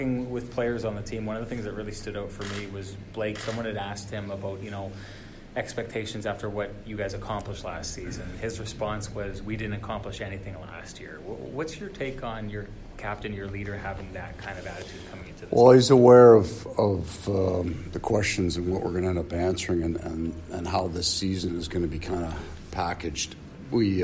With players on the team, one of the things that really stood out for me was Blake. Someone had asked him about, expectations after what you guys accomplished last season. His response was, "We didn't accomplish anything last year." What's your take on your captain, your leader, having that kind of attitude coming into this? Well, he's aware of the questions and what we're going to end up answering and how this season is going to be kind of packaged. We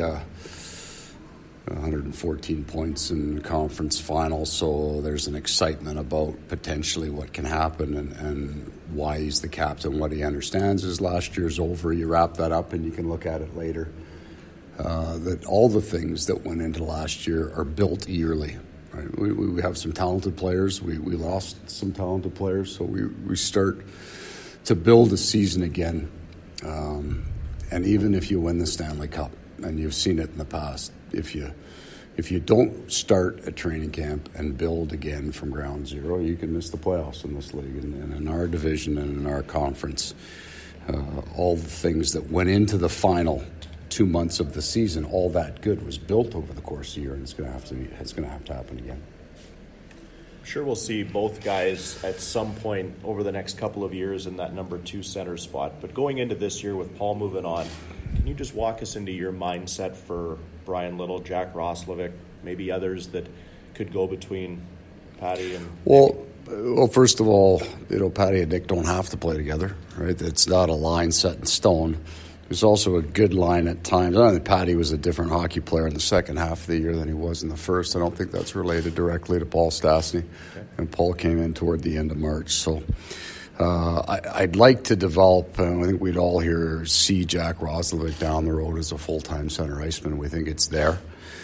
114 points in the conference final, so there's an excitement about potentially what can happen and why he's the captain. What he understands is last year's over. You wrap that up and you can look at it later. That all the things that went into last year are built yearly. Right? We have some talented players. We lost some talented players, so we start to build a season again. And even if you win the Stanley Cup, and you've seen it in the past, if you don't start a training camp and build again from ground zero, you can miss the playoffs in this league. And in our division and in our conference, all the things that went into the final 2 months of the season, all that good was built over the course of the year, and it's going to have to happen again. I'm sure we'll see both guys at some point over the next couple of years in that number 2 center spot. But going into this year with Paul moving on, can you just walk us into your mindset for Brian Little, Jack Roslovic, maybe others that could go between Patty and... Well, first of all, Patty and Nick don't have to play together, right? It's not a line set in stone. There's also a good line at times. I think Patty was a different hockey player in the second half of the year than he was in the first. I don't think that's related directly to Paul Stastny. Okay. And Paul came in toward the end of March. So I'd like to develop, I think we'd all here see Jack Roslovic down the road as a full-time center iceman. We think it's there.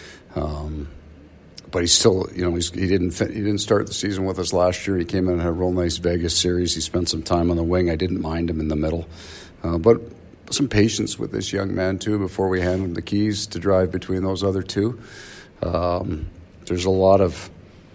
But he's still, he didn't start the season with us last year. He came in and had a real nice Vegas series. He spent some time on the wing. I didn't mind him in the middle. But some patience with this young man, too, before we hand him the keys to drive between those other two. There's a lot of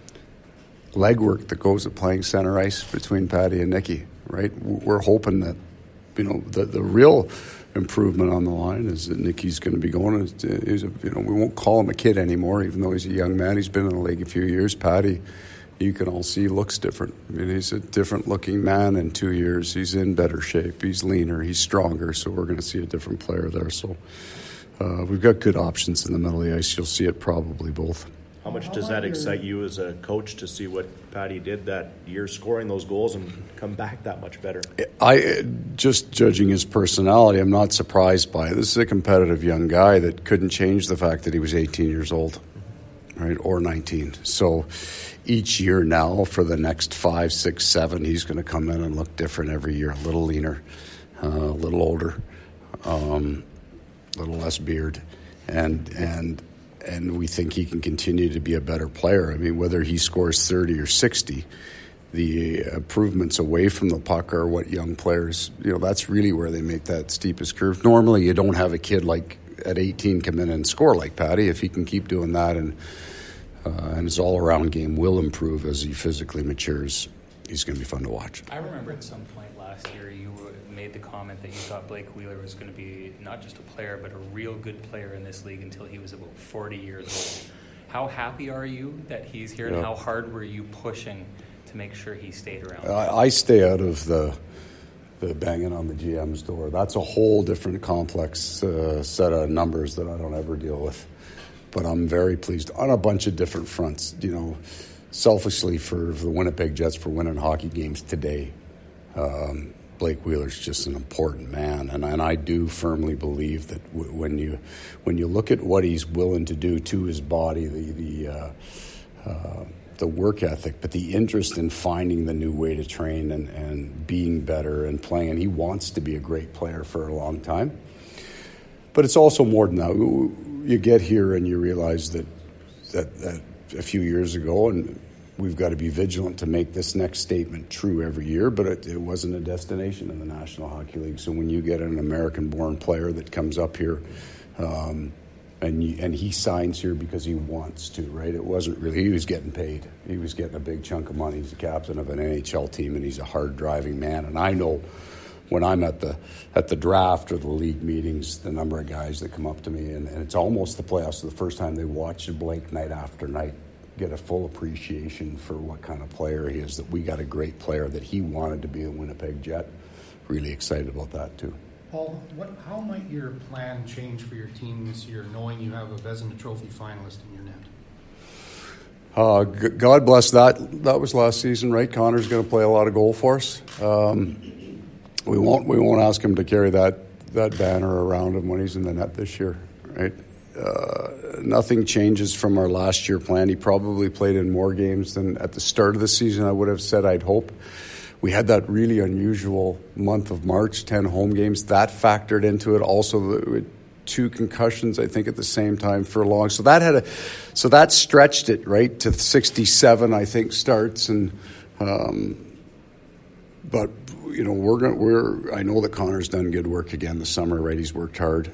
legwork that goes at playing center ice between Patty and Nicky, right? We're hoping that, the real improvement on the line is that Nicky's going to be going. We won't call him a kid anymore, even though he's a young man. He's been in the league a few years. Patty, you can all see, looks different. He's a different-looking man in 2 years. He's in better shape. He's leaner. He's stronger. So we're going to see a different player there. So we've got good options in the middle of the ice. You'll see it probably both. How much does that excite you as a coach to see what Patty did that year, scoring those goals and come back that much better? Just judging his personality, I'm not surprised by it. This is a competitive young guy that couldn't change the fact that he was 18 years old, right, or 19. So each year now for the next 5, 6, 7, he's going to come in and look different every year. A little leaner, a little older, a little less beard, and we think he can continue to be a better player. Whether he scores 30 or 60, the improvements away from the puck are what young players, that's really where they make that steepest curve. Normally, you don't have a kid like at 18 come in and score like Patty. If he can keep doing that and his all-around game will improve as he physically matures, he's going to be fun to watch. I remember at some point last year you made the comment that you thought Blake Wheeler was going to be not just a player but a real good player in this league until he was about 40 years old. How happy are you that he's here, and how hard were you pushing to make sure he stayed around? I stay out of the banging on the GM's door. That's a whole different complex set of numbers that I don't ever deal with. But I'm very pleased on a bunch of different fronts. Selfishly for the Winnipeg Jets for winning hockey games today. Blake Wheeler's just an important man, and I do firmly believe that when you look at what he's willing to do to his body, the work ethic, but the interest in finding the new way to train and being better and playing, and he wants to be a great player for a long time. But it's also more than that. You get here and you realize that a few years ago, and we've got to be vigilant to make this next statement true every year, but it wasn't a destination in the National Hockey League. So when you get an American-born player that comes up here and he signs here because he wants to, right? It wasn't really, he was getting paid. He was getting a big chunk of money. He's the captain of an NHL team, and he's a hard-driving man. And I know when I'm at the draft or the league meetings, the number of guys that come up to me, and it's almost the playoffs. The first time they watched Blake night after night, get a full appreciation for what kind of player he is, that we got a great player, that he wanted to be a Winnipeg Jet. Really excited about that too. Paul, how might your plan change for your team this year, knowing you have a Vezina Trophy finalist in your net? God bless that. That was last season, right? Connor's going to play a lot of goal for us. We won't ask him to carry that banner around him when he's in the net this year, right? Nothing changes from our last year plan. He probably played in more games than at the start of the season I would have said I'd hope. We had that really unusual month of March, 10 home games. That factored into it. Also, 2 concussions, I think, at the same time for long. So that stretched it, right, to 67, I think, starts. And but you know, I know that Connor's done good work again this summer, right? He's worked hard.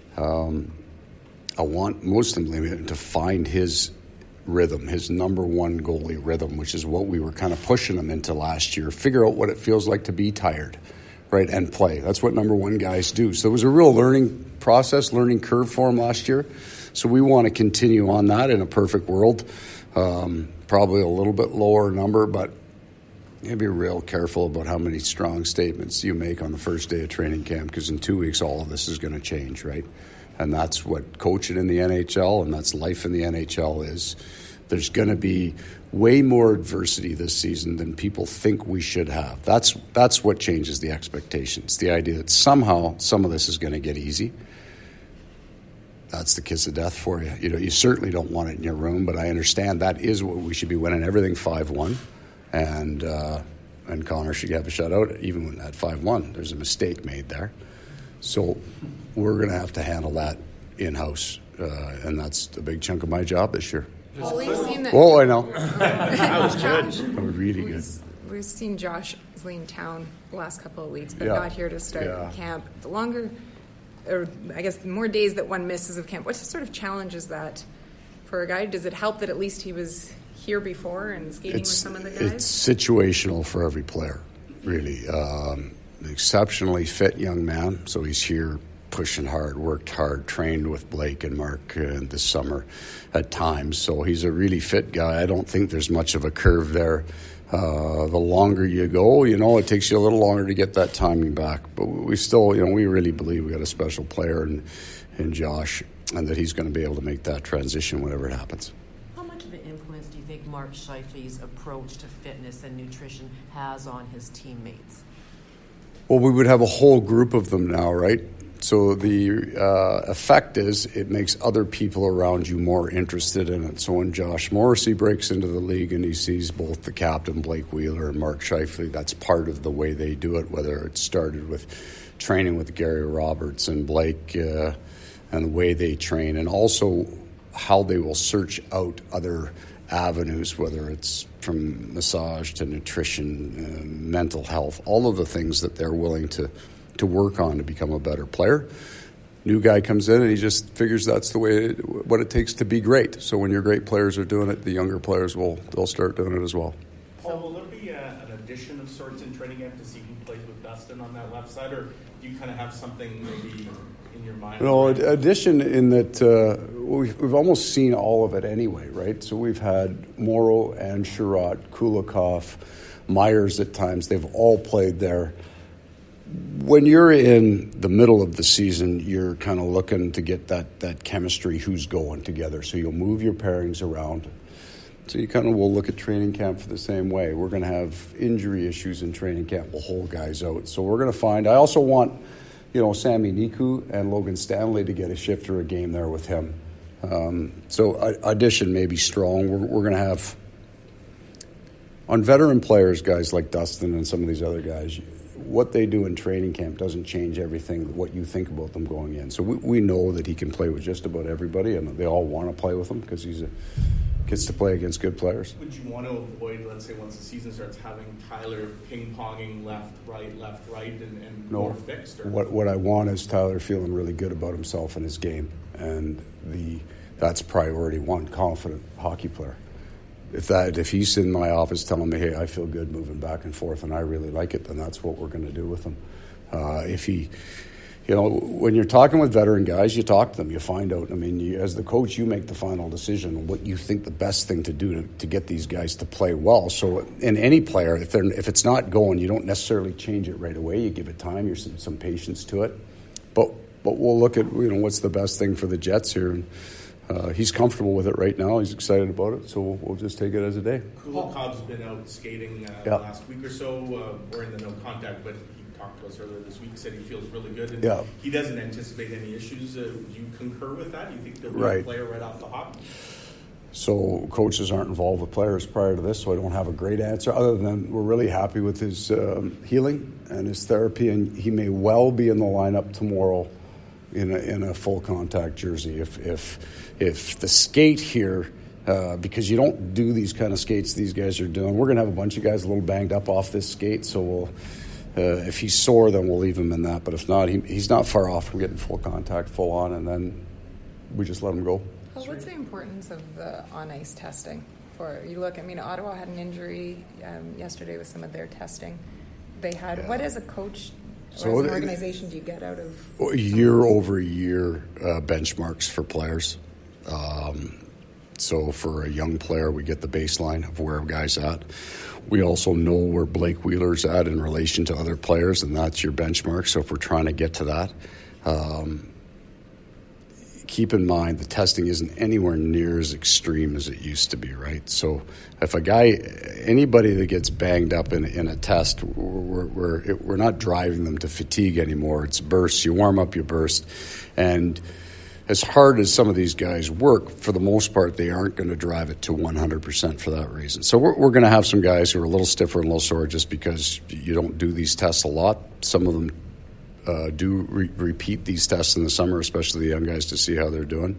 I want most importantly to find his rhythm, his number one goalie rhythm, which is what we were kind of pushing him into last year. Figure out what it feels like to be tired, right, and play. That's what number one guys do. So it was a real learning process, learning curve for him last year. So we want to continue on that in a perfect world. Probably a little bit lower number, but you be real careful about how many strong statements you make on the first day of training camp, because in 2 weeks all of this is going to change, right? And that's what coaching in the NHL and that's life in the NHL is. There's going to be way more adversity this season than people think we should have. That's what changes the expectations. The idea that somehow some of this is going to get easy. That's the kiss of death for you. You know, you certainly don't want it in your room, but I understand that is what we should be winning, everything 5-1. And Connor should have a shutout even when at 5-1. There's a mistake made there. So we're going to have to handle that in-house, and that's a big chunk of my job this year. Well, we've seen that. Oh, I know. That was good. That was really good. We've seen Josh is leaving town the last couple of weeks, but Yeah. not here to start camp. The longer, or I guess the more days that one misses of camp, what sort of challenge is that for a guy? Does it help that at least he was here before and skating with some of the guys? It's situational for every player, really. Exceptionally fit young man, so he's here pushing hard, worked hard, trained with Blake and Mark this summer at times. So he's a really fit guy. I don't think there's much of a curve there. The longer you go, you know, it takes you a little longer to get that timing back. But we still, you know, we really believe we got a special player in Josh, and that he's going to be able to make that transition whenever it happens. How much of an influence do you think Mark Scheifele's approach to fitness and nutrition has on his teammates? Well, we would have a whole group of them now, right? So the effect is it makes other people around you more interested in it. So when Josh Morrissey breaks into the league and he sees both the captain, Blake Wheeler, and Mark Scheifele, that's part of the way they do it, whether it started with training with Gary Roberts and Blake and the way they train, and also how they will search out other avenues, whether it's from massage to nutrition, mental health, all of the things that they're willing to work on to become a better player. New guy comes in and he just figures that's the way what it takes to be great. So when your great players are doing it, the younger players they'll start doing it as well. Paul, will there be an addition of sorts in training camp to see who plays with Dustin on that left side, or do you kind of have something maybe in your mind? No, addition in that we've almost seen all of it anyway, right? So we've had Morrow and Sherratt, Kulikov, Myers at times. They've all played there. When you're in the middle of the season, you're kind of looking to get that chemistry, who's going together. So you'll move your pairings around. So you kind of will look at training camp for the same way. We're going to have injury issues in training camp. We'll hold guys out. So we're going to find. I also want, Sami Niku and Logan Stanley to get a shift or a game there with him. So addition may be strong. We're going to have on veteran players, guys like Dustin and some of these other guys. What they do in training camp doesn't change everything, what you think about them going in. So we know that he can play with just about everybody, and they all want to play with him because gets to play against good players. Would you want to avoid, let's say, once the season starts, having Tyler ping-ponging left, right, and No. more fixed? Or? What I want is Tyler feeling really good about himself and his game, and that's priority one, confident hockey player. If he's in my office telling me, hey, I feel good moving back and forth and I really like it, then that's what we're going to do with him. If when you're talking with veteran guys, you talk to them, you find out. I mean, as the coach, you make the final decision on what you think the best thing to do to get these guys to play well. So in any player, if it's not going, you don't necessarily change it right away. You give it time, you're some patience to it. But we'll look at what's the best thing for the Jets here. And he's comfortable with it right now. He's excited about it, so we'll just take it as a day. Kulikov's been out skating the last week or so, wearing the no contact, but talked to us earlier this week, said he feels really good, and he doesn't anticipate any issues. Do you concur with that? Do you think they'll be a player right off the hop? So coaches aren't involved with players prior to this, so I don't have a great answer other than we're really happy with his healing and his therapy, and he may well be in the lineup tomorrow in a full contact jersey. If the skate here, because you don't do these kind of skates these guys are doing, we're going to have a bunch of guys a little banged up off this skate, so we'll. If he's sore, then we'll leave him in that. But if not, he's not far off from getting full contact, full on, and then we just let him go. Well, what's the importance of the on-ice testing? Ottawa had an injury yesterday with some of their testing. They had what as a coach or as an organization do you get out of year over year benchmarks for players? So for a young player, we get the baseline of where a guy's at. We also know where Blake Wheeler's at in relation to other players, and that's your benchmark. So if we're trying to get to that, keep in mind the testing isn't anywhere near as extreme as it used to be, right? So if anybody that gets banged up in a test, we're not driving them to fatigue anymore. It's bursts. You warm up, you burst. And as hard as some of these guys work, for the most part, they aren't going to drive it to 100% for that reason. So we're going to have some guys who are a little stiffer and a little sore just because you don't do these tests a lot. Some of them do repeat these tests in the summer, especially the young guys, to see how they're doing.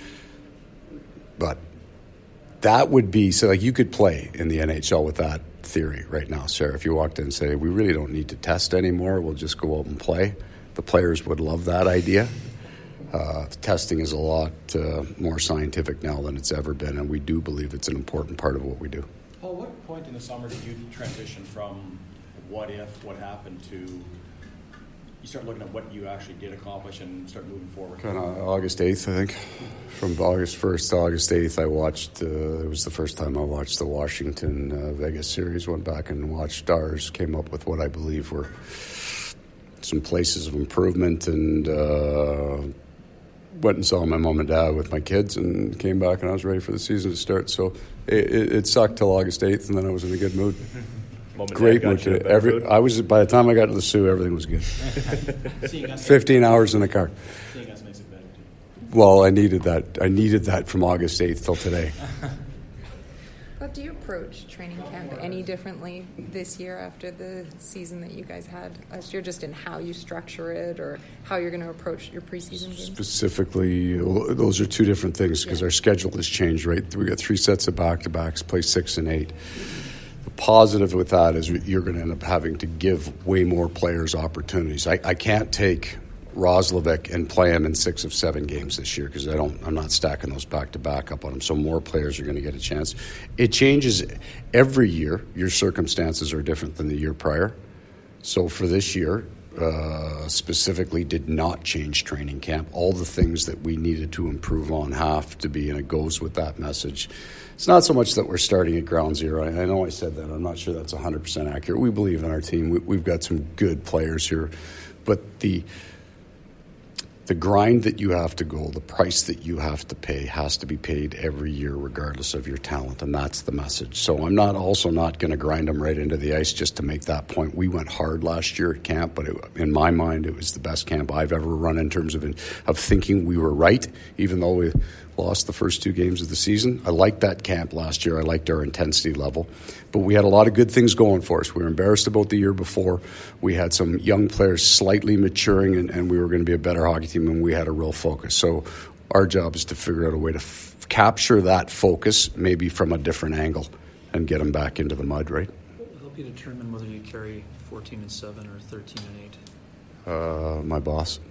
But that would be, so like you could play in the NHL with that theory right now, Sarah. If you walked in and say, we really don't need to test anymore, we'll just go out and play. The players would love that idea. Testing is a lot more scientific now than it's ever been, and we do believe it's an important part of what we do. Paul, what point in the summer did you transition from what happened to you start looking at what you actually did accomplish and start moving forward? Kind of August 8th, I think. From August 1st to August 8th, I watched, it was the first time I watched the Washington-Vegas series, went back and watched ours, came up with what I believe were some places of improvement, and went and saw my mom and dad with my kids and came back, and I was ready for the season to start. So it sucked till August 8th, and then I was in a good mood. Great mood today. By the time I got to the Sioux, everything was good. 15 hours in the car. Seeing us makes it better too. Well, I needed that. I needed that from August 8th till today. But do you approach training camp any differently this year after the season that you guys had last year, just in how you structure it or how you're going to approach your preseason games? Specifically, those are two different things because our schedule has changed, right? We got 3 sets of back-to-backs, play 6 and 8. The positive with that is you're going to end up having to give way more players opportunities. I can't take Roslovic and play him in 6 of 7 games this year because I'm not stacking those back-to-back up on him. So more players are going to get a chance. It changes every year. Your circumstances are different than the year prior. So for this year, specifically did not change training camp. All the things that we needed to improve on have to be, and it goes with that message. It's not so much that we're starting at ground zero. I know I said that. I'm not sure that's 100% accurate. We believe in our team. We've got some good players here. But the grind that you have to go, the price that you have to pay has to be paid every year regardless of your talent, and that's the message. So I'm also not going to grind them right into the ice just to make that point. We went hard last year at camp, but in my mind it was the best camp I've ever run in terms of thinking we were right, even though we lost the first 2 games of the season. I liked that camp last year. I liked our intensity level. But we had a lot of good things going for us. We were embarrassed about the year before. We had some young players slightly maturing, and we were going to be a better hockey team, and we had a real focus. So our job is to figure out a way to capture that focus, maybe from a different angle, and get them back into the mud, right? What will help you determine whether you carry 14-7 or 13-8? My boss.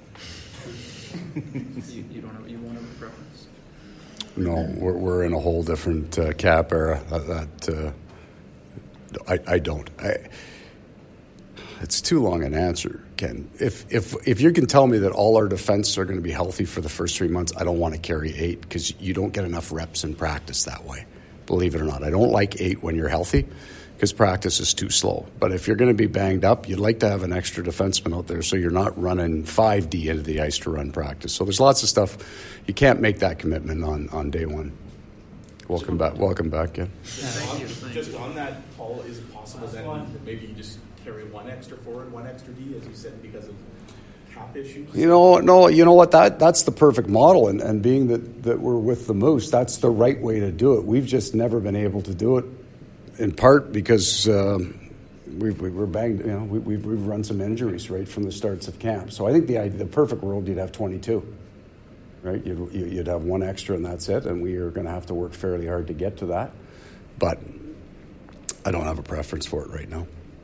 You won't have a preference? No, we're in a whole different cap era. I don't. It's too long an answer, Ken. If you can tell me that all our defense are going to be healthy for the first 3 months, I don't want to carry 8 because you don't get enough reps in practice that way. Believe it or not, I don't like 8 when you're healthy because practice is too slow. But if you're going to be banged up, you'd like to have an extra defenseman out there so you're not running 5D into the ice to run practice. So there's lots of stuff. You can't make that commitment on day one. Welcome back, Ken. Just on that, Paul, is it possible then maybe you just carry 1 extra forward, 1 extra D, as you said, because of cap issues? You know what? That's the perfect model, and being that we're with the Moose, that's the right way to do it. We've just never been able to do it, in part because we're banged. We've run some injuries right from the starts of camp. So I think the perfect world, you'd have 22. Right, you'd have 1 extra and that's it, and we are going to have to work fairly hard to get to that. But I don't have a preference for it right now.